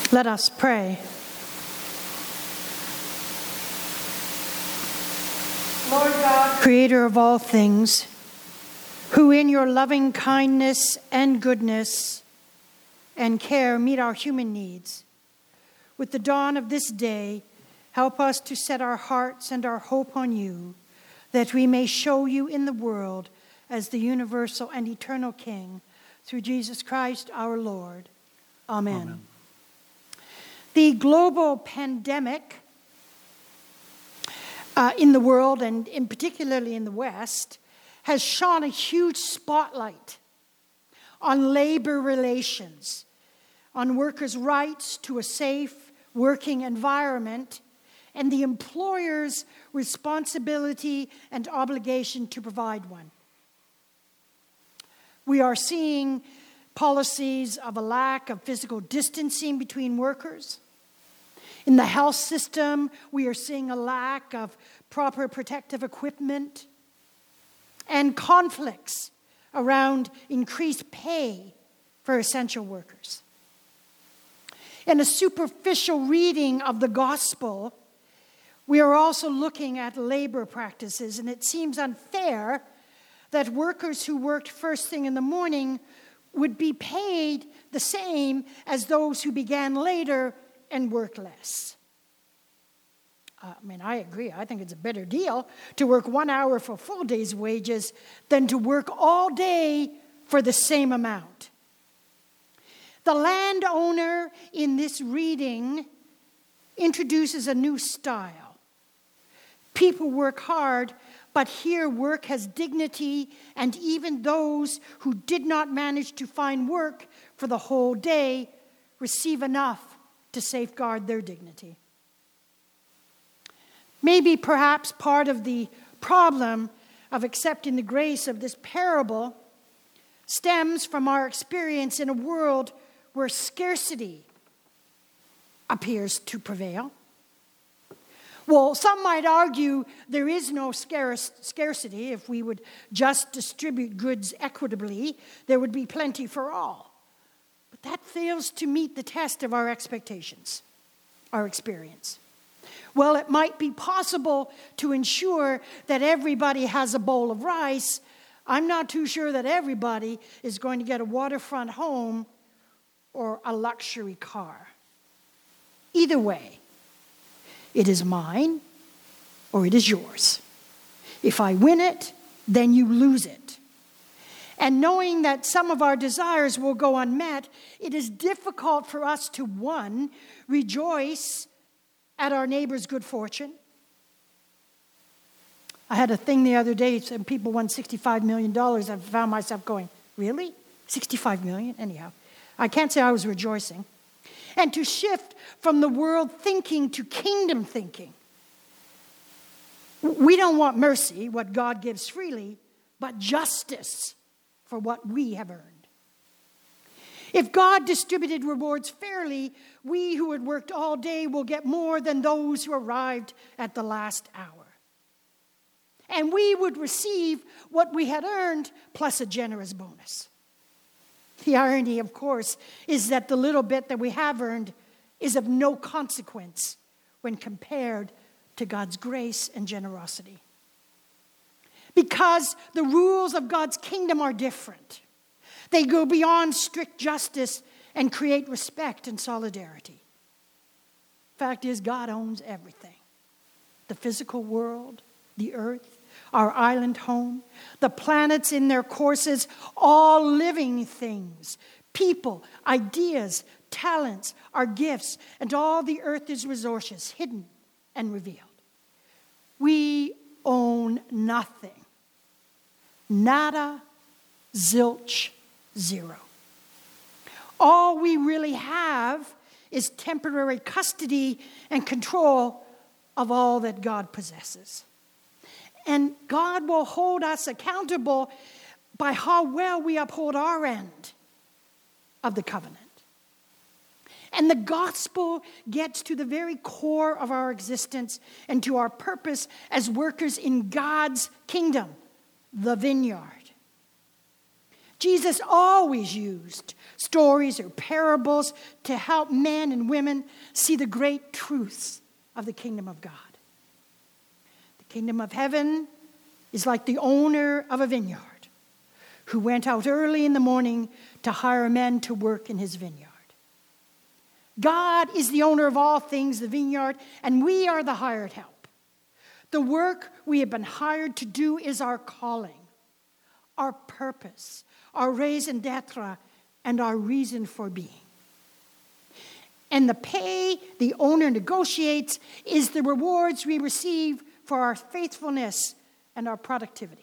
Let us pray. Lord God, creator of all things, who in your loving kindness and goodness and care meet our human needs, with the dawn of this day, help us to set our hearts and our hope on you, that we may show you in the world as the universal and eternal King, through Jesus Christ our Lord. Amen. Amen. The global pandemic in the world, and in particularly in the West, has shone a huge spotlight on labor relations, on workers' rights to a safe working environment, and the employer's responsibility and obligation to provide one. We are seeing policies of a lack of physical distancing between workers. In the health system, we are seeing a lack of proper protective equipment and conflicts around increased pay for essential workers. In a superficial reading of the gospel, we are also looking at labor practices, and it seems unfair that workers who worked first thing in the morning would be paid the same as those who began later and worked less. I agree. I think it's a better deal to work 1 hour for a full day's wages than to work all day for the same amount. The landowner in this reading introduces a new style. People work hard, but here work has dignity, and even those who did not manage to find work for the whole day receive enough to safeguard their dignity. Maybe perhaps part of the problem of accepting the grace of this parable stems from our experience in a world where scarcity appears to prevail. Well, some might argue there is no scarcity. If we would just distribute goods equitably, there would be plenty for all. But that fails to meet the test of our expectations, our experience. Well, it might be possible to ensure that everybody has a bowl of rice. I'm not too sure that everybody is going to get a waterfront home or a luxury car. Either way, it is mine or it is yours. If I win it, then you lose it. And knowing that some of our desires will go unmet, it is difficult for us to, one, rejoice at our neighbor's good fortune. I had a thing the other day, some people won $65 million. I found myself going, really? $65 million? Anyhow, I can't say I was rejoicing. And to shift from the world thinking to kingdom thinking. We don't want mercy, what God gives freely, but justice for what we have earned. If God distributed rewards fairly, we who had worked all day will get more than those who arrived at the last hour. And we would receive what we had earned plus a generous bonus. The irony, of course, is that the little bit that we have earned is of no consequence when compared to God's grace and generosity. Because the rules of God's kingdom are different. They go beyond strict justice and create respect and solidarity. Fact is, God owns everything. The physical world, the earth, our island home, the planets in their courses, all living things, people, ideas, talents, our gifts, and all the earth's resources, hidden and revealed. We own nothing. Nada, zilch, zero. All we really have is temporary custody and control of all that God possesses. And God will hold us accountable by how well we uphold our end of the covenant. And the gospel gets to the very core of our existence and to our purpose as workers in God's kingdom, the vineyard. Jesus always used stories or parables to help men and women see the great truths of the kingdom of God. The kingdom of heaven is like the owner of a vineyard who went out early in the morning to hire men to work in his vineyard. God is the owner of all things, the vineyard, and we are the hired help. The work we have been hired to do is our calling, our purpose, our raison d'etre, and our reason for being. And the pay the owner negotiates is the rewards we receive for our faithfulness and our productivity.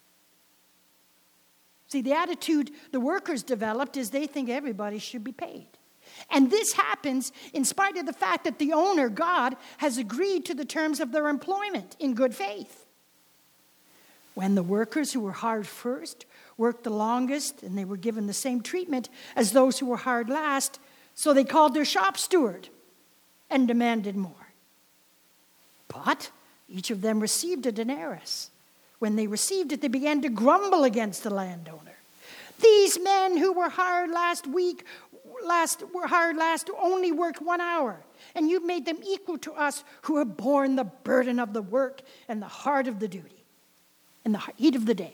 See, the attitude the workers developed is they think everybody should be paid. And this happens in spite of the fact that the owner, God, has agreed to the terms of their employment in good faith. When the workers who were hired first worked the longest, and they were given the same treatment as those who were hired last, so they called their shop steward and demanded more. But each of them received a denarius. When they received it, they began to grumble against the landowner. These men who were hired last only worked 1 hour, and you made them equal to us who have borne the burden of the work and the heart of the duty in the heat of the day.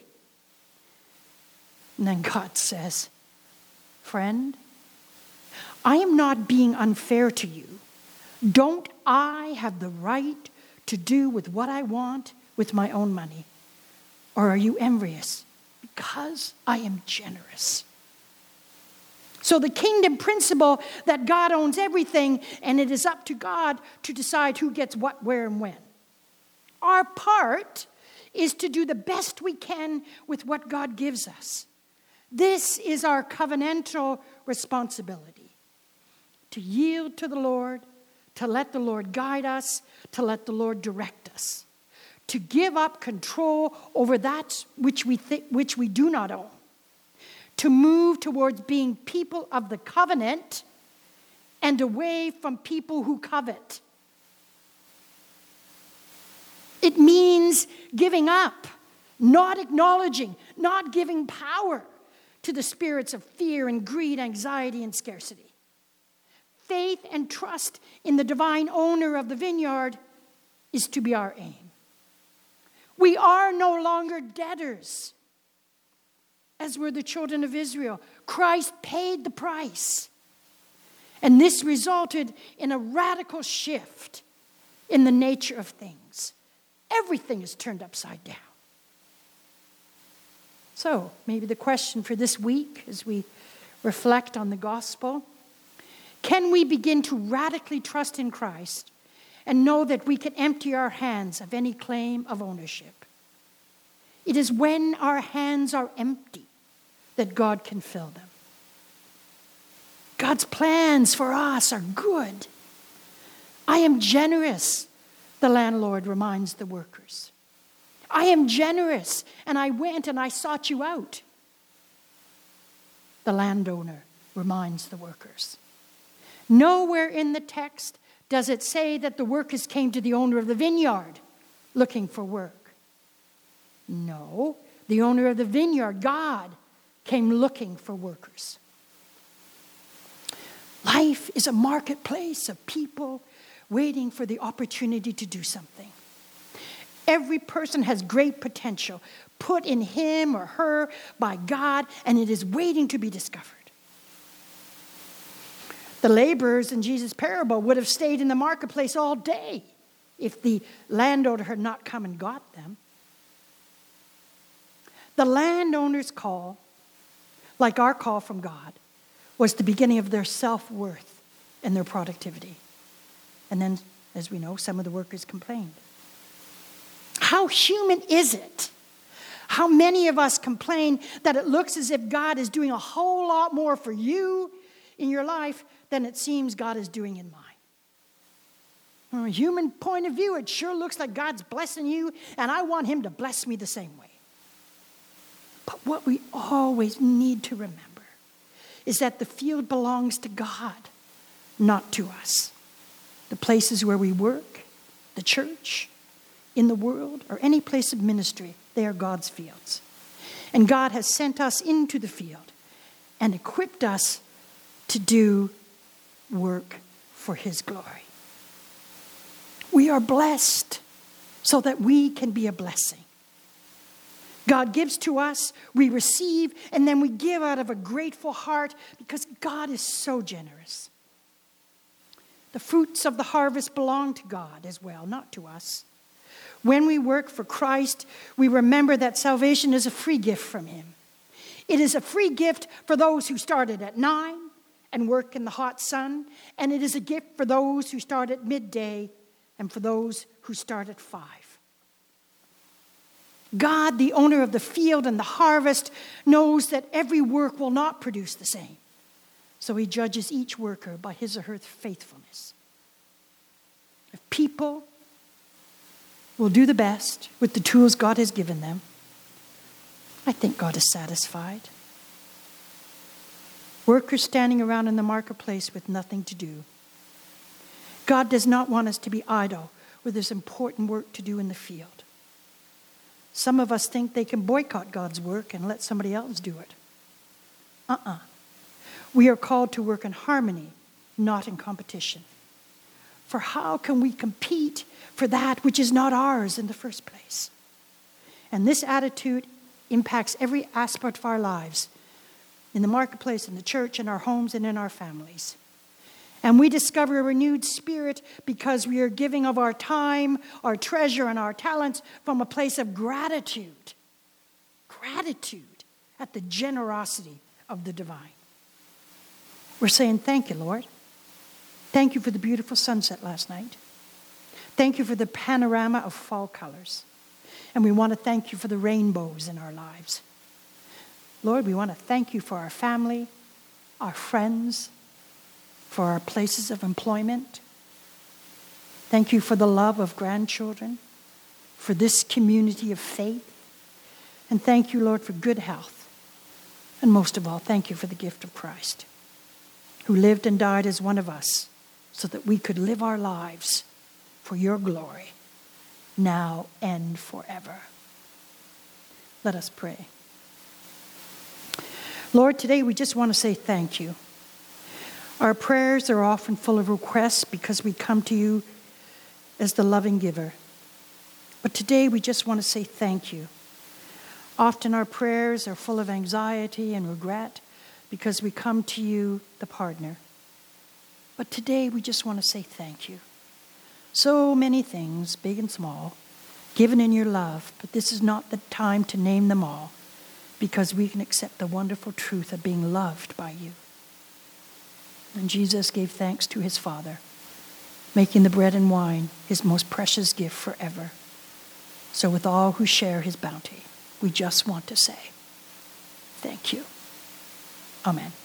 And then God says, friend, I am not being unfair to you. Don't I have the right to do with what I want with my own money? Or are you envious because I am generous? So the kingdom principle that God owns everything, and it is up to God to decide who gets what, where, and when. Our part is to do the best we can with what God gives us. This is our covenantal responsibility. To yield to the Lord, to let the Lord guide us, to let the Lord direct us. To give up control over that which we do not own. To move towards being people of the covenant and away from people who covet. It means giving up, not acknowledging, not giving power to the spirits of fear and greed, anxiety and scarcity. Faith and trust in the divine owner of the vineyard is to be our aim. We are no longer debtors, as were the children of Israel. Christ paid the price. And this resulted in a radical shift in the nature of things. Everything is turned upside down. So, maybe the question for this week as we reflect on the gospel, can we begin to radically trust in Christ and know that we can empty our hands of any claim of ownership? It is when our hands are empty that God can fill them. God's plans for us are good. I am generous, the landlord reminds the workers. I am generous, and I went and I sought you out, the landowner reminds the workers. Nowhere in the text does it say that the workers came to the owner of the vineyard looking for work. No, the owner of the vineyard, God, came looking for workers. Life is a marketplace of people waiting for the opportunity to do something. Every person has great potential put in him or her by God, and it is waiting to be discovered. The laborers in Jesus' parable would have stayed in the marketplace all day if the landowner had not come and got them. The landowner's call, like our call from God, was the beginning of their self-worth and their productivity. And then, as we know, some of the workers complained. How human is it? How many of us complain that it looks as if God is doing a whole lot more for you in your life than it seems God is doing in mine? From a human point of view, it sure looks like God's blessing you, and I want him to bless me the same way. But what we always need to remember is that the field belongs to God, not to us. The places where we work, the church, in the world, or any place of ministry, they are God's fields. And God has sent us into the field and equipped us to do work for his glory. We are blessed so that we can be a blessing. God gives to us, we receive, and then we give out of a grateful heart because God is so generous. The fruits of the harvest belong to God as well, not to us. When we work for Christ, we remember that salvation is a free gift from him. It is a free gift for those who started at 9 and work in the hot sun, and it is a gift for those who start at midday and for those who start at 5. God, the owner of the field and the harvest, knows that every work will not produce the same. So he judges each worker by his or her faithfulness. If people will do the best with the tools God has given them, I think God is satisfied. Workers standing around in the marketplace with nothing to do. God does not want us to be idle where there's important work to do in the field. Some of us think they can boycott God's work and let somebody else do it. We are called to work in harmony, not in competition. For how can we compete for that which is not ours in the first place? And this attitude impacts every aspect of our lives, in the marketplace, in the church, in our homes, and in our families. And we discover a renewed spirit because we are giving of our time, our treasure, and our talents from a place of gratitude. Gratitude at the generosity of the divine. We're saying, thank you, Lord. Thank you for the beautiful sunset last night. Thank you for the panorama of fall colors. And we want to thank you for the rainbows in our lives. Lord, we want to thank you for our family, our friends, for our places of employment. Thank you for the love of grandchildren, for this community of faith. And thank you, Lord, for good health. And most of all, thank you for the gift of Christ, who lived and died as one of us so that we could live our lives for your glory, now and forever. Let us pray. Lord, today we just want to say thank you. Our prayers are often full of requests because we come to you as the loving giver. But today we just want to say thank you. Often our prayers are full of anxiety and regret because we come to you, the partner. But today we just want to say thank you. So many things, big and small, given in your love, but this is not the time to name them all because we can accept the wonderful truth of being loved by you. And Jesus gave thanks to his Father, making the bread and wine his most precious gift forever. So with all who share his bounty, we just want to say, thank you. Amen.